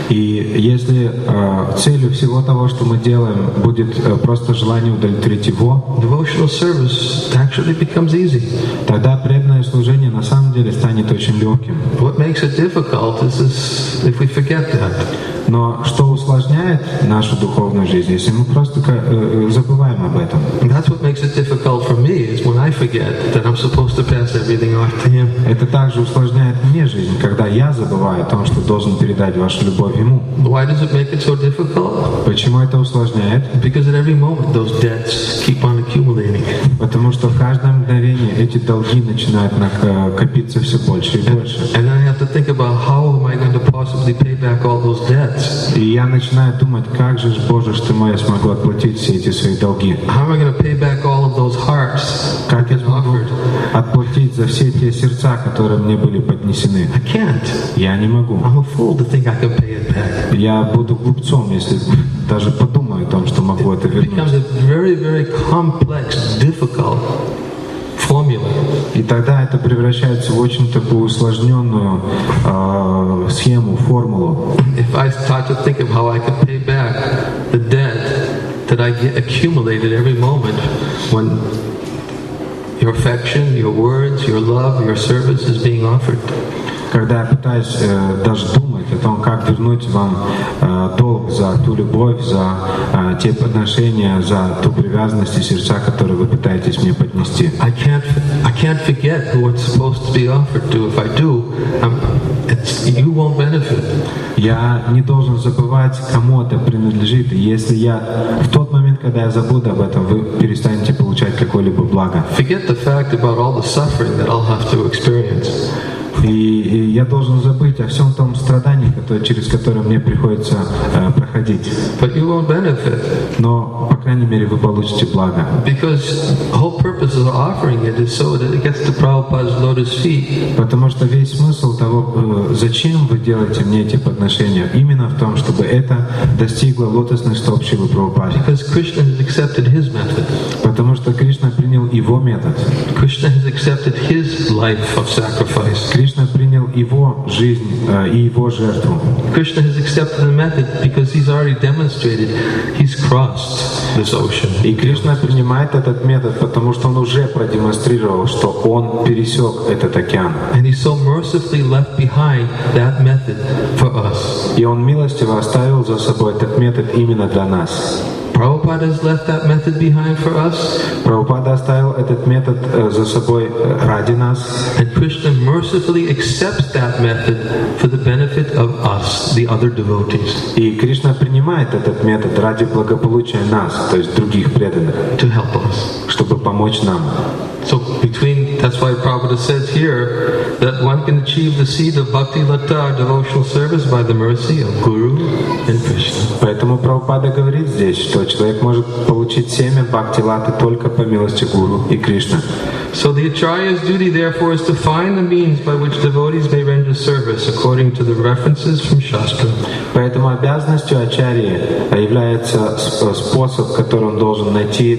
И если э, целью всего того, что мы делаем, будет э, просто желание удовлетворить его, devotional service actually becomes easy. Тогда преданное служение на самом деле станет очень легким. What makes it difficult is this, if we forget that. Но что усложняет нашу духовную жизнь, если мы просто э, забываем об этом? That's what makes it difficult for me is when I forget that I'm supposed to pass everything on to him. Это также усложняет мне жизнь, когда я забываю о том, что должен передать вашу любовь ему. Why does it make it so difficult? Почему это усложняет? Because at every moment those debts keep on accumulating. Потому что в каждое мгновение эти долги начинают накопиться все больше и больше. And then I have to think about how am I going to possibly pay back all those debts. И я начинаю думать, как же, Боже, что мой, я смогу отплатить все эти свои долги. How am I going to pay back all of those hearts Как я смогу offered? отплатить за все те сердца, которые мне были поднесены? I can't. Я не могу. I'm a fool to think I can pay it back. Я буду глупцом, если даже подумаю о том, что могу это It becomes вернуть. a very, very complex, difficult formula. И тогда это превращается в очень такую усложненную э, схему, формулу. If I start to think of how I can pay back the debt that I get accumulated every moment when your affection, your words, your love, your service is being offered. Когда я пытаюсь э, даже думать о том, как вернуть вам э, долг за ту любовь, за э, те подношения, за ту привязанность и сердца, которые вы пытаетесь мне поднести. I can't, I can't forget who it's supposed to be offered to. If I do, I'm, it's, you won't benefit. Я не должен забывать, кому это принадлежит. И если я в тот момент, когда я забуду об этом, вы перестанете получать какое-либо благо. Forget the fact about all the suffering that I'll have to experience. И, и я должен забыть о всем том страдании, которое, через которое мне приходится э, проходить. But you won't benefit. Но, по крайней мере, вы получите благо. Because the whole purpose of offering it is so that it gets to Prabhupada's lotus feet. Потому что весь смысл того, э, зачем вы делаете мне эти подношения, именно в том, чтобы это достигло лотосных стоп Шрилы Прабхупады. Because Krishna has accepted his method. Потому что Кришна принял его метод. Krishna has accepted his life of sacrifice. Кришна принял его жизнь э, и его жертву. Krishna has accepted the method because he's already demonstrated he's crossed this ocean. И Кришна принимает этот метод, потому что он уже продемонстрировал, что он пересек этот океан. And he so mercifully left behind that method for us. И он милостиво оставил за собой этот метод именно для нас. Prabhupada has left that method behind for us. Прабхупада оставил этот метод э, за собой э, ради нас. And Krishna mercifully accepts that method for the benefit of us, the other devotees, И Кришна принимает этот метод ради благополучия нас, то есть других преданных, to help us. чтобы помочь нам. So between, that's why Prabhupada says here that one can achieve the seed of Bhakti Lata, devotional service, by the mercy of Guru and Krishna. Поэтому Прабхупада говорит здесь, что человек может получить семя Бхакти-латы только по милости Гуру и Кришны. So the Acharya's duty therefore is to find the means by which devotees may render service according to the references from Shastra. Поэтому обязанностью ачарьи является способ, который он должен найти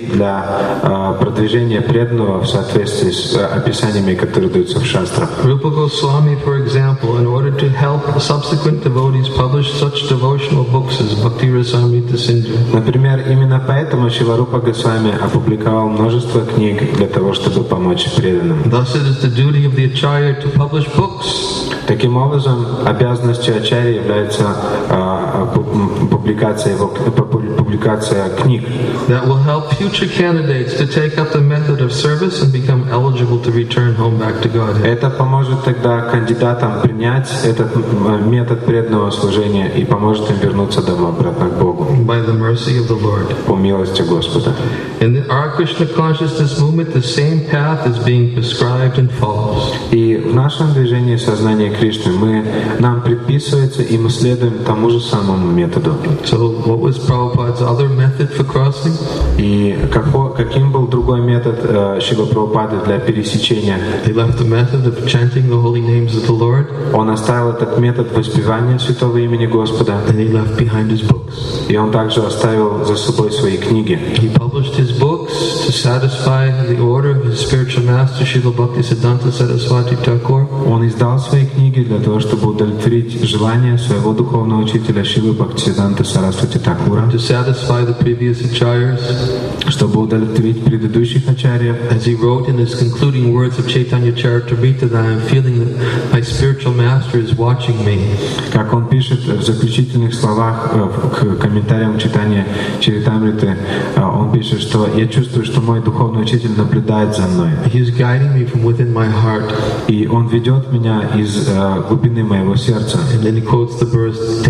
для продвижения преданного в соответствии с описаниями, которые даются в шастрах. Rupa Goswami, for example, in order to help subsequent devotees publish such devotional books as Bhakti Rasamrita Sindhu. Например, именно поэтому Шрила Рупа Госвами опубликовал множество книг для того, чтобы помочь преданным. Thus it is the duty of the Acharya to publish books. Таким образом, обязанностью ачарьи является а, публикация, его, публикация книг, That will help future candidates to take up the method of service and become eligible to return home back to Godhead. Это поможет тогда кандидатам принять этот метод преданного служения и поможет им вернуться домой обратно к Богу. By the mercy of the Lord. По милости Господа. In the, our Krishna consciousness movement, the same path is being prescribed and follows. И в нашем движении сознания Кришны мы, нам предписывается, и мы следуем тому же самому методу. So what was Prabhupada's other method for crossing? И како, каким был другой метод э, Шрилы Прабхупады для пересечения? He left the method of chanting the holy names of the Lord. Он оставил этот метод воспевания святого имени Господа. And he left behind his books. И он также оставил за собой свои книги. He published his books to satisfy the order of his spiritual master, Srila Bhaktisiddhanta Saraswati Thakur. Он издал свои книги для того, чтобы удовлетворить желания своего духовного учителя Шрилы Бхактисиддханты Сарасвати Такура, To satisfy the previous acharyas. чтобы удовлетворить предыдущих ачарьев. As he wrote in his concluding words of Chaitanya Charitamrita, that I am feeling that my spiritual master is watching me. Как он пишет в заключительных словах э, к комментариям читания Чаритамриты, э, он пишет, что я чувствую, что мой духовный учитель наблюдает за мной. He is guiding me from within my heart. И он ведет меня из э, глубины моего сердца. And then he quotes the verse, Teni Brahma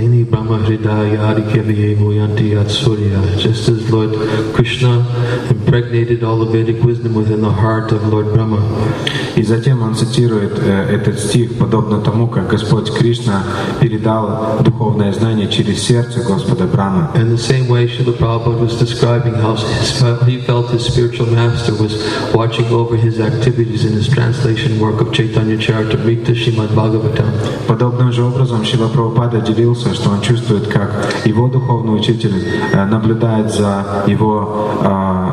Brahma Hridaya Adikyaviye Muyanti Yat Surya. Just as Lord Krishna impregnated all the Vedic wisdom within the heart of Lord Brahma. И затем он цитирует э, этот стих, подобно тому, как Господь Кришна передал духовное знание через сердце Господа Брахмы. In the same way, Srila Prabhupada was describing how his, he felt his spiritual master was watching over his activities in his translation work of Chaitanya Charitamrita Srimad Bhagavatam. Подобным же образом Шрила Прабхупада делился, что он чувствует, как его духовный учитель э, наблюдает за его э,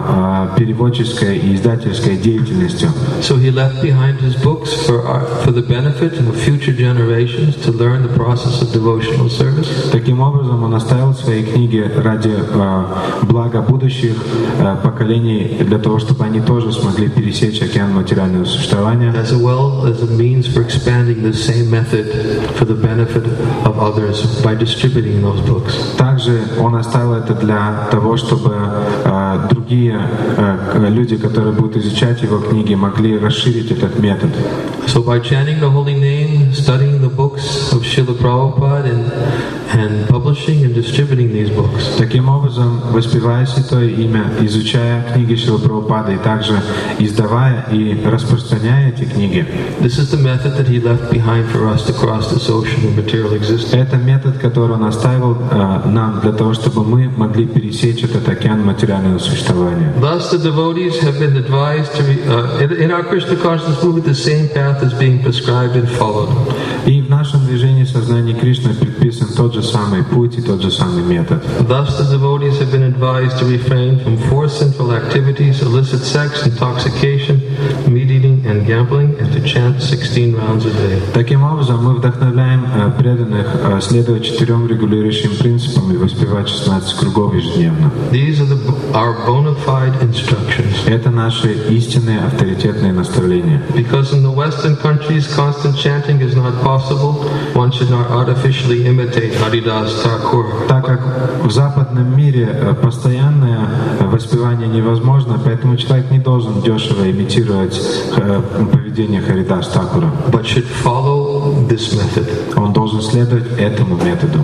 э, переводческой и издательской деятельностью. So he left behind his books for our, for the benefit of future generations to learn the process of devotional service. Таким образом, он оставил свои книги ради э, блага будущих э, поколений, для того, чтобы они тоже смогли пересечь океан материального существования. As well as a means for expanding the same method for the benefit of others by distributing those books. Также он оставил это для того, чтобы э, другие э, люди, которые будут изучать его книги, могли расширить этот метод. So by chanting the holy name, studying the books of Srila Prabhupada and, and publishing and distributing these books. Таким образом, воспевая святое имя, изучая книги Шрилы Прабхупады и также издавая и распространяя эти книги. This is the method that he left behind for us to cross this ocean of material existence. Это метод, который он оставил э, нам для того, чтобы мы могли пересечь этот океан материального существования. Thus, the devotees have been advised to, re, uh, in, in our Krishna consciousness movement, the same path is being prescribed and followed. И в нашем движении сознания Кришны предписан тот же самый путь и тот же самый метод. Thus, the devotees have been advised to refrain from four sinful activities: illicit sex, intoxication, meat eating, and gambling, and to chant sixteen rounds a day. Таким образом, мы вдохновляем э, преданных э, следовать четырем регулирующим принципам и воспевать шестнадцать кругов ежедневно. These are the, our bona fide instructions. Это наши истинные авторитетные наставления. Because in the Western countries, constant chanting is not possible, one should not artificially imitate Haridas Thakur. Так как в западном мире э, постоянное воспевание невозможно, поэтому человек не должен дешево имитировать э, поведение Харидас Thakura. But should follow this method. Он должен следовать этому методу.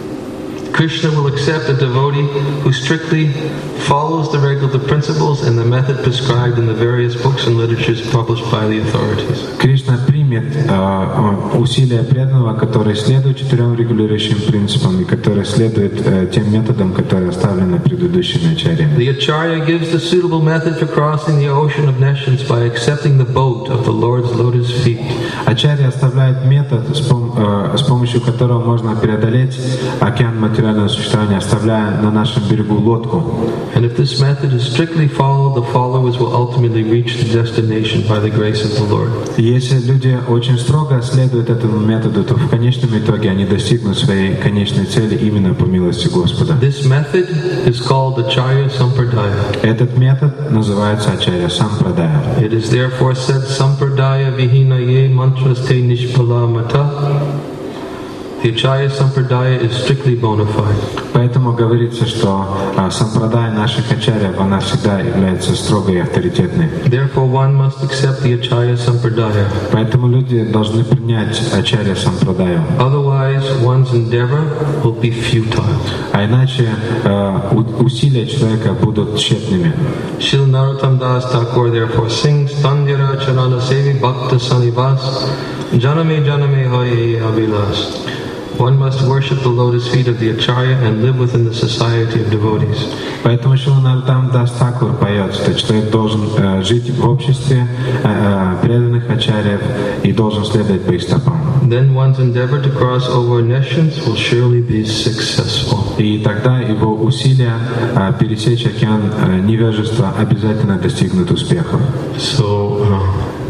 Krishna will accept a devotee who strictly follows the regular principles and the method prescribed in the various books and literatures published by the authorities. Кришна примет э, усилия преданного, который следует четырем регулирующим принципам и который следует э, тем методам, которые оставлены предыдущими ачарьями. The acharya gives the suitable method for crossing the ocean of nescience by accepting the boat of the Lord's lotus feet. Ачарья оставляет метод, с, пом- э, с помощью которого можно преодолеть океан материального существования, оставляя на нашем берегу лодку. And if this method is strictly followed, the followers will ultimately reach the destination by the grace of the Lord. Если люди очень строго следуют этому методу, то в конечном итоге они достигнут своей конечной цели именно по милости Господа. This method is called Acharya Sampradaya. Этот метод называется Ачарья Сампрадая. It is therefore said, Sampradaya vihina ye mantraste nishpala mata. The Acharya Sampradaya is strictly bona fide. Поэтому говорится, что а, сампрадая наших ачарьев, она всегда является строгой и авторитетной. Therefore, one must accept the Acharya Sampradaya. Поэтому люди должны принять Ачарья Сампрадаю. Otherwise, one's endeavor will be futile. А иначе э, у- усилия человека будут тщетными. Shri Narottam Das Thakur therefore sings Tandira Charana Sevi Bhakta Sanivas Janame Janame Hoye Abhilas. One must worship the lotus feet of the Acharya and live within the society of devotees. Поэтому Шрила Нароттам Дас Thakura поет, что человек должен э, жить в обществе э, э, преданных ачарьев и должен следовать по их стопам. Then one's endeavor to cross over nescience will surely be successful. И тогда его усилия э, пересечь океан э, невежества обязательно достигнут успеха. So, uh,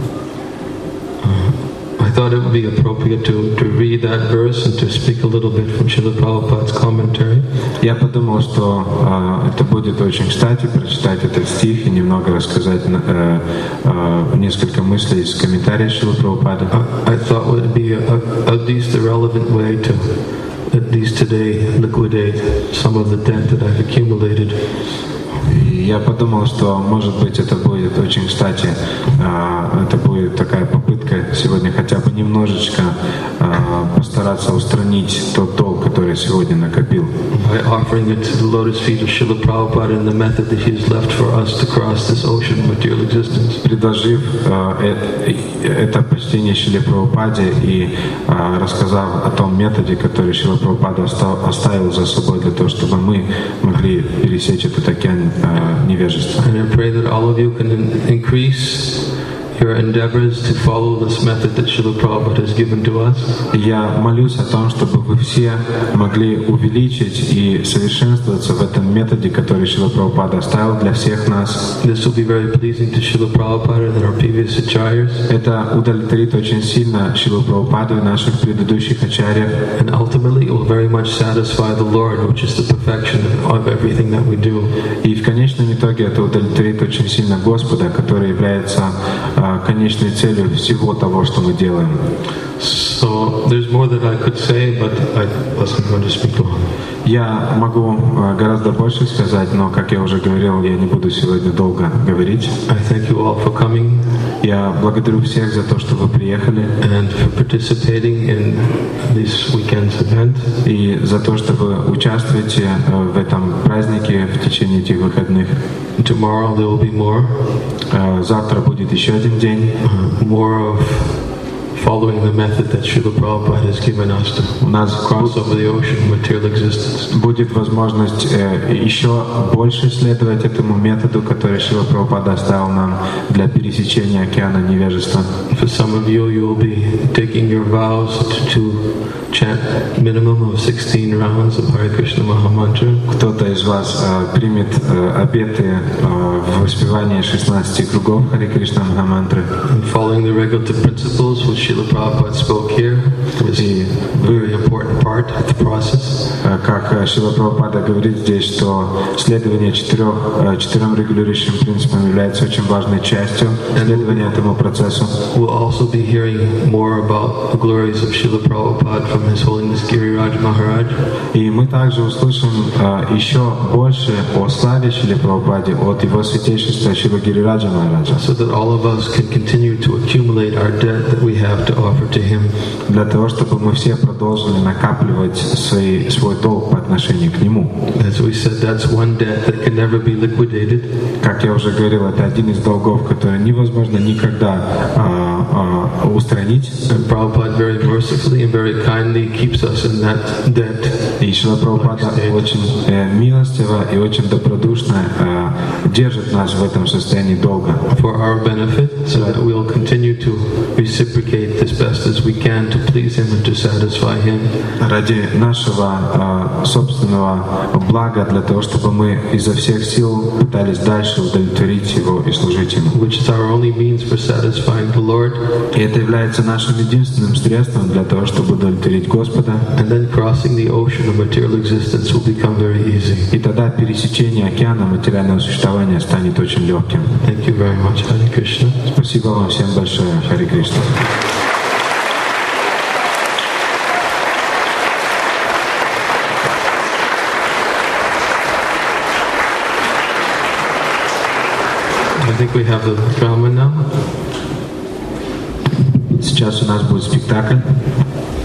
uh, I thought it would be appropriate to, to read that verse and to speak a little bit from Srila Prabhupada's commentary. Я подумал, что э, это будет очень кстати прочитать этот стих и немного рассказать э, э, несколько мыслей из комментариев Шрилы Прабхупады. I, I thought it would be a, a, at least a relevant way to, at least today, liquidate some of the debt that I've accumulated. И я подумал, что, может быть, это будет очень кстати, э, это будет такая попытка сегодня хотя бы немножечко э, постараться постараться устранить тот долг, который сегодня накопил. By offering it to the lotus feet of Srila Prabhupada in the method that he has left for us to cross this ocean of material existence. Предложив э, э, это почтение Шриле Прабхупаде и э, рассказав о том методе, который Шрила Прабхупада оставил за собой для того, чтобы мы могли пересечь этот океан э, невежества. And I pray that all of you can increase your endeavors to follow this method that Srila Prabhupada has given to us. Я молюсь о том, чтобы вы все могли увеличить и совершенствоваться в этом методе, который Шрила Прабхупада оставил для всех нас. This will be very pleasing to Srila Prabhupada and our previous acharyas. Это удовлетворит очень сильно Шрилу Прабхупаду и наших предыдущих ачарьев. And ultimately it will very much satisfy the Lord, which is the perfection of everything that we do. И в конечном итоге это удовлетворит очень сильно Господа, который является конечной целью всего того, что мы делаем. So there's more that I could say, but I wasn't going to speak long. Я могу гораздо больше сказать, но, как я уже говорил, я не буду сегодня долго говорить. I thank you all for coming. Я благодарю всех за то, что вы приехали. And for participating in this weekend's event. И за то, что вы участвуете в этом празднике в течение этих выходных. Tomorrow there will be more. Завтра будет еще один день. Uh, more of following the method that Srila Prabhupada has given us to cross over the ocean of material existence. Будет возможность э, еще больше следовать этому методу, который Шрила Прабхупада оставил нам для пересечения океана невежества. For some of you, you will be taking your vows to, to chant minimum of sixteen rounds of Hare Krishna Maha Mantra. Кто-то из вас э, примет э, обеты э, в воспевании шестнадцати кругов Харе Кришна Маха Мантры. And following the regulative principles which Srila Prabhupada spoke here was a very important part of the process. Как Шрила Прабхупада говорит здесь, что следование четырех, четырем регулирующим принципам является очень важной частью следования этому процессу. We'll also be hearing more about the glories of Srila Prabhupada from His Holiness Giriraj Maharaj. И мы также услышим uh, еще больше о славе Шрилы Прабхупаде от его святейшества Шрила Гирираджа Махараджа. So that all of us can continue to accumulate our debt that we have to offer to Him. Для того, чтобы мы все продолжили накапливать свои, свой долг по отношению к Нему. As we said, that's one debt that can never be liquidated. Как я уже говорил, это один из долгов, который невозможно никогда а, а, устранить. And Prabhupada very mercifully and very kindly keeps us in that debt. И Шрила Прабхупада очень э, милостиво и очень добродушно э, держит нас в этом состоянии долга. For our benefit, so that we'll continue to reciprocate as best as we can to please Him and to satisfy Him. Ради нашего э, собственного блага, для того, чтобы мы изо всех сил пытались дальше удовлетворить Его и служить Ему. Which is our only means for satisfying the Lord. И это является нашим единственным средством для того, чтобы удовлетворить Господа. And then crossing the ocean of material existence will become very easy. И тогда пересечение океана материального существования станет очень легким. Thank you very much, Hare Krishna. Спасибо вам всем большое, Харе Кришна. I think we have the drama now. Сейчас у нас будет спектакль.